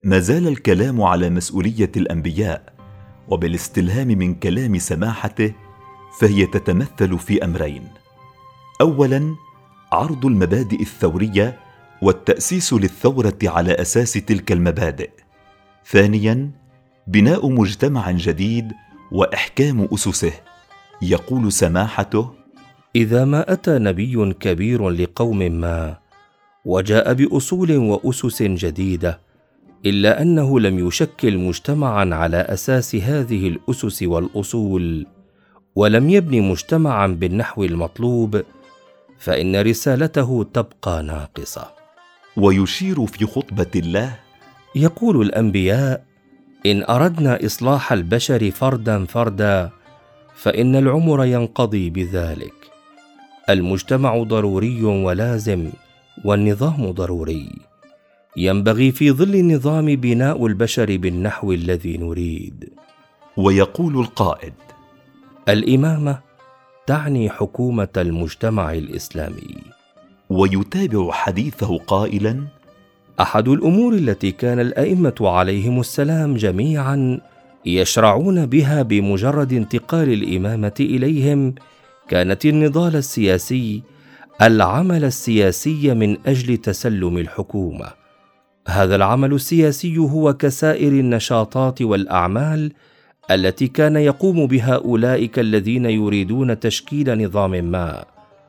ما زال الكلام على مسؤولية الأنبياء، وبالاستلهام من كلام سماحته فهي تتمثل في أمرين: أولاً عرض المبادئ الثورية والتأسيس للثورة على أساس تلك المبادئ. ثانياً بناء مجتمع جديد وإحكام أسسه. يقول سماحته: إذا ما أتى نبي كبير لقوم ما وجاء بأصول وأسس جديدة، إلا أنه لم يشكل مجتمعا على أساس هذه الأسس والأصول، ولم يبني مجتمعا بالنحو المطلوب، فإن رسالته تبقى ناقصة. ويشير في خطبة الله: يقول الأنبياء: إن أردنا إصلاح البشر فردا فردا فإن العمر ينقضي بذلك. المجتمع ضروري ولازم، والنظام ضروري. ينبغي في ظل النظام بناء البشر بالنحو الذي نريد. ويقول القائد: الإمامة تعني حكومة المجتمع الإسلامي. ويتابع حديثه قائلا: أحد الأمور التي كان الأئمة عليهم السلام جميعا يشرعون بها بمجرد انتقال الإمامة إليهم كانت النضال السياسي، العمل السياسي من أجل تسلم الحكومة. هذا العمل السياسي هو كسائر النشاطات والأعمال التي كان يقوم بها أولئك الذين يريدون تشكيل نظام ما،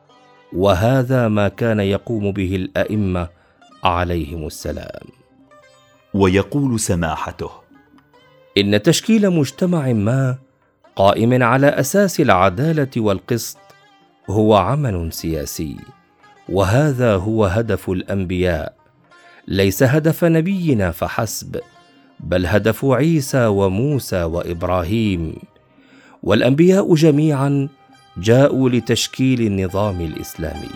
وهذا ما كان يقوم به الأئمة عليهم السلام. ويقول سماحته: إن تشكيل مجتمع ما قائم على أساس العدالة والقسط هو عمل سياسي، وهذا هو هدف الأنبياء، ليس هدف نبينا فحسب، بل هدف عيسى وموسى وإبراهيم. والأنبياء جميعا جاءوا لتشكيل النظام الإسلامي.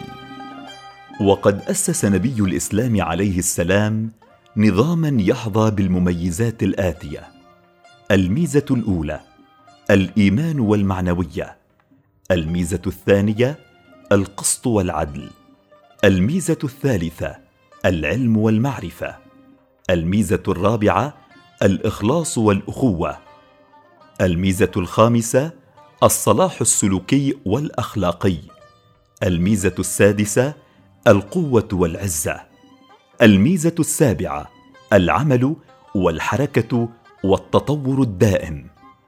وقد أسس نبي الإسلام عليه السلام نظاما يحظى بالمميزات الآتية: الميزة الأولى الإيمان والمعنوية، الميزة الثانية القسط والعدل، الميزة الثالثة العلم والمعرفة، الميزة الرابعة الإخلاص والأخوة، الميزة الخامسة الصلاح السلوكي والأخلاقي، الميزة السادسة القوة والعزة، الميزة السابعة العمل والحركة والتطور الدائم.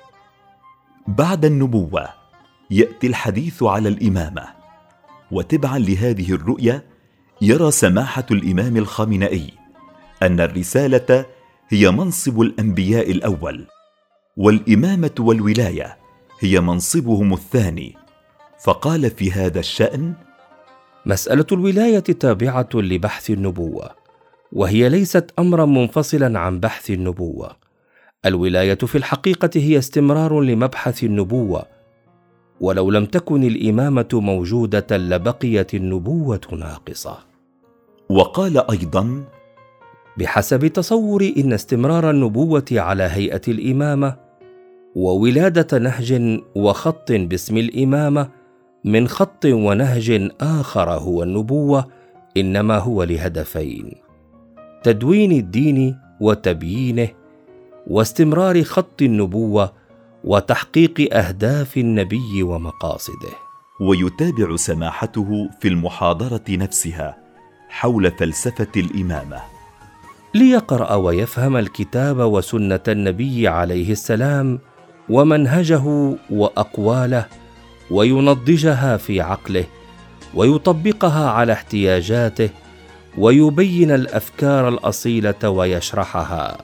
بعد النبوة يأتي الحديث على الإمامة، وتبعا لهذه الرؤية يرى سماحة الإمام الخامنئي أن الرسالة هي منصب الأنبياء الأول، والإمامة والولاية هي منصبهم الثاني، فقال في هذا الشأن: مسألة الولاية تابعة لبحث النبوة، وهي ليست أمرا منفصلا عن بحث النبوة. الولاية في الحقيقة هي استمرار لمبحث النبوة، ولو لم تكن الإمامة موجودة لبقيت النبوة ناقصة. وقال أيضا: بحسب تصوري إن استمرار النبوة على هيئة الإمامة وولادة نهج وخط باسم الإمامة من خط ونهج آخر هو النبوة إنما هو لهدفين: تدوين الدين وتبيينه، واستمرار خط النبوة وتحقيق أهداف النبي ومقاصده. ويتابع سماحته في المحاضرة نفسها حول فلسفة الإمامة: ليقرأ ويفهم الكتاب وسنة النبي عليه السلام ومنهجه وأقواله، وينضجها في عقله، ويطبقها على احتياجاته، ويبين الأفكار الأصيلة ويشرحها.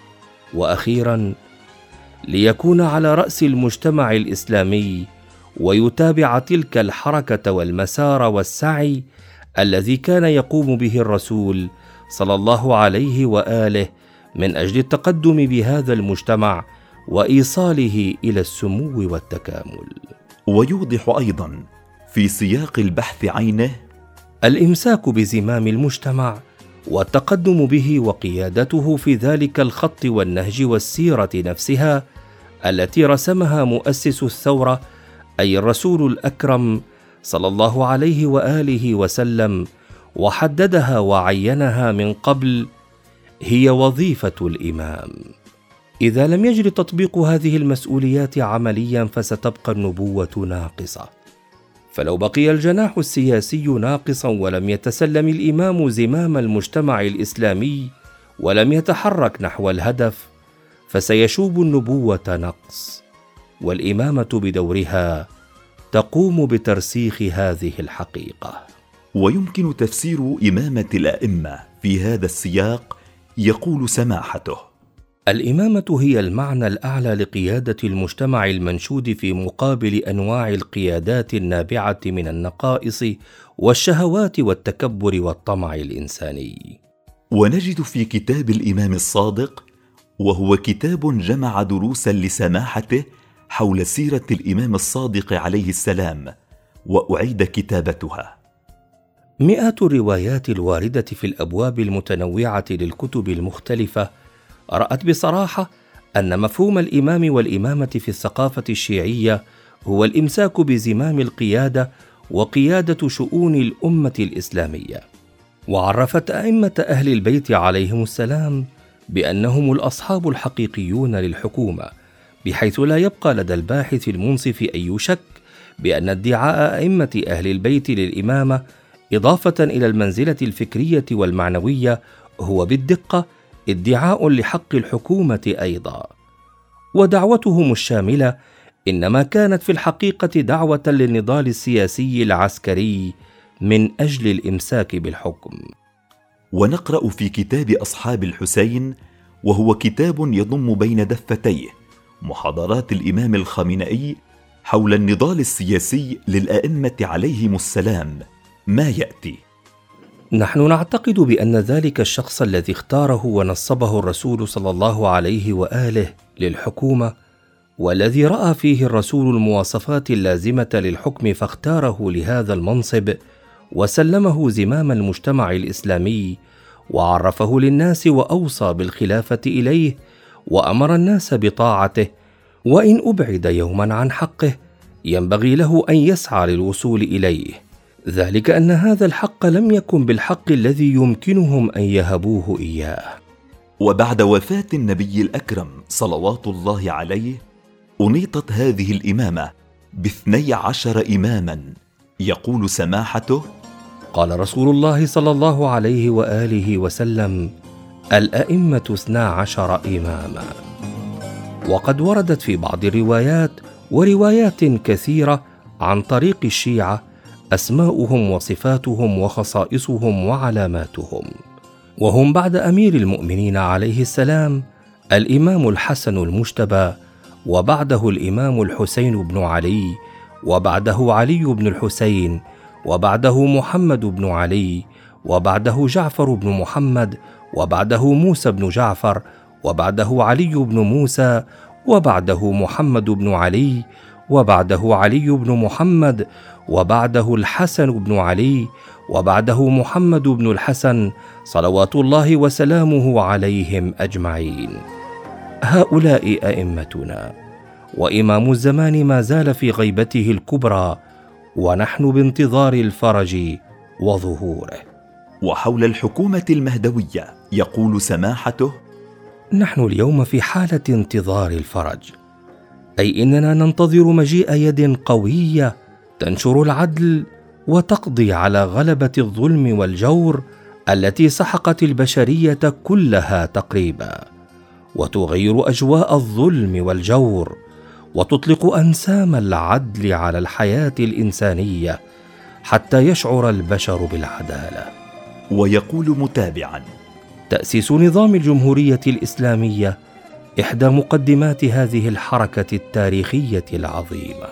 وأخيرا ليكون على رأس المجتمع الإسلامي، ويتابع تلك الحركة والمسار والسعي الذي كان يقوم به الرسول صلى الله عليه وآله من أجل التقدم بهذا المجتمع وإيصاله إلى السمو والتكامل. ويوضح أيضا في سياق البحث عينه: الإمساك بزمام المجتمع والتقدم به وقيادته في ذلك الخط والنهج والسيرة نفسها التي رسمها مؤسس الثورة أي الرسول الأكرم صلى الله عليه وآله وسلم، وحددها وعينها من قبل، هي وظيفة الإمام. إذا لم يجري تطبيق هذه المسؤوليات عمليا فستبقى النبوة ناقصة. فلو بقي الجناح السياسي ناقصا ولم يتسلم الإمام زمام المجتمع الإسلامي ولم يتحرك نحو الهدف، فسيشوب النبوة نقص، والإمامة بدورها تقوم بترسيخ هذه الحقيقة. ويمكن تفسير إمامة الأئمة في هذا السياق. يقول سماحته: الإمامة هي المعنى الأعلى لقيادة المجتمع المنشود في مقابل أنواع القيادات النابعة من النقائص والشهوات والتكبر والطمع الإنساني. ونجد في كتاب الإمام الصادق، وهو كتاب جمع دروسا لسماحته حول سيرة الإمام الصادق عليه السلام، وأعيد كتابتها. مئات الروايات الواردة في الأبواب المتنوعة للكتب المختلفة رأت بصراحة أن مفهوم الإمام والإمامة في الثقافة الشيعية هو الإمساك بزمام القيادة وقيادة شؤون الأمة الإسلامية. وعرفت أئمة أهل البيت عليهم السلام بأنهم الأصحاب الحقيقيون للحكومة، بحيث لا يبقى لدى الباحث المنصف أي شك بأن ادعاء أئمة أهل البيت للإمامة إضافة إلى المنزلة الفكرية والمعنوية هو بالدقة ادعاء لحق الحكومة أيضا. ودعوتهم الشاملة إنما كانت في الحقيقة دعوة للنضال السياسي العسكري من أجل الإمساك بالحكم. ونقرأ في كتاب أصحاب الحسين، وهو كتاب يضم بين دفتيه محاضرات الإمام الخامنئي حول النضال السياسي للأئمة عليهم السلام، ما يأتي: نحن نعتقد بأن ذلك الشخص الذي اختاره ونصبه الرسول صلى الله عليه وآله للحكومة، والذي رأى فيه الرسول المواصفات اللازمة للحكم فاختاره لهذا المنصب وسلمه زمام المجتمع الإسلامي وعرفه للناس وأوصى بالخلافة إليه وأمر الناس بطاعته، وإن أبعد يوما عن حقه ينبغي له أن يسعى للوصول إليه، ذلك أن هذا الحق لم يكن بالحق الذي يمكنهم أن يهبوه إياه. وبعد وفاة النبي الأكرم صلوات الله عليه أنيطت هذه الإمامة ب12 إماما. يقول سماحته: قال رسول الله صلى الله عليه وآله وسلم: الأئمة 12 إماما. وقد وردت في بعض الروايات وروايات كثيرة عن طريق الشيعة أسماؤهم وصفاتهم وخصائصهم وعلاماتهم، وهم بعد أمير المؤمنين عليه السلام الإمام الحسن المجتبى، وبعده الإمام الحسين بن علي، وبعده علي بن الحسين، وبعده محمد بن علي، وبعده جعفر بن محمد، وبعده موسى بن جعفر، وبعده علي بن موسى، وبعده محمد بن علي، وبعده علي بن محمد، وبعده الحسن بن علي، وبعده محمد بن الحسن، صلوات الله وسلامه عليهم أجمعين. هؤلاء أئمتنا، وإمام الزمان ما زال في غيبته الكبرى، ونحن بانتظار الفرج وظهوره. وحول الحكومة المهدوية يقول سماحته: نحن اليوم في حالة انتظار الفرج، أي إننا ننتظر مجيء يد قوية تنشر العدل وتقضي على غلبة الظلم والجور التي سحقت البشرية كلها تقريبا، وتغير أجواء الظلم والجور، وتطلق أنسام العدل على الحياة الإنسانية حتى يشعر البشر بالعدالة. ويقول متابعا: تأسيس نظام الجمهورية الإسلامية إحدى مقدمات هذه الحركة التاريخية العظيمة.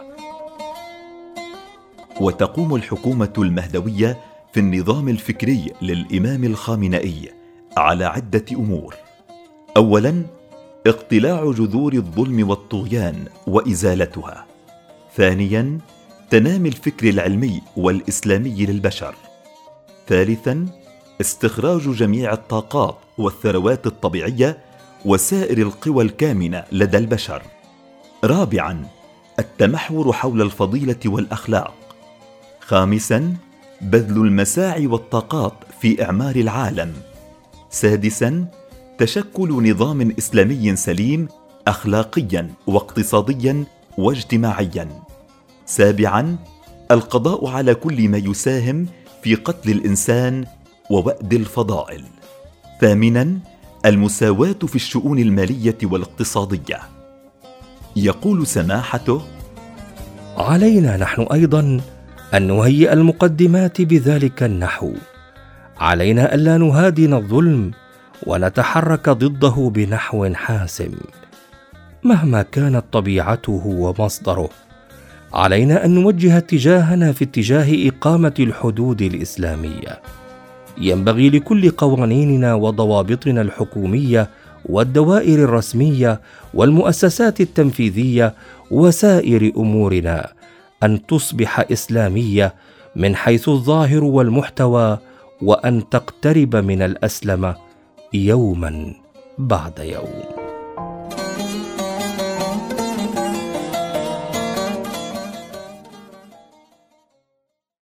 وتقوم الحكومة المهدوية في النظام الفكري للإمام الخامنئي على عدة أمور: أولا، اقتلاع جذور الظلم والطغيان وإزالتها. ثانيا، تنامي الفكر العلمي والإسلامي للبشر. ثالثا، استخراج جميع الطاقات والثروات الطبيعية وسائر القوى الكامنة لدى البشر. رابعا، التمحور حول الفضيلة والأخلاق. خامسا، بذل المساعي والطاقات في إعمار العالم. سادسا، تشكل نظام إسلامي سليم أخلاقيا واقتصاديا واجتماعيا. 7. القضاء على كل ما يساهم في قتل الإنسان ووأد الفضائل. 8. المساواة في الشؤون المالية والاقتصادية. يقول سماحته: علينا نحن أيضا أن نهيئ المقدمات بذلك النحو. علينا ألا نهادن الظلم ونتحرك ضده بنحو حاسم مهما كانت طبيعته ومصدره. علينا أن نوجه اتجاهنا في اتجاه إقامة الحدود الإسلامية. ينبغي لكل قوانيننا وضوابطنا الحكومية والدوائر الرسمية والمؤسسات التنفيذية وسائر أمورنا أن تصبح إسلامية من حيث الظاهر والمحتوى، وأن تقترب من الأسلمة يوما بعد يوم.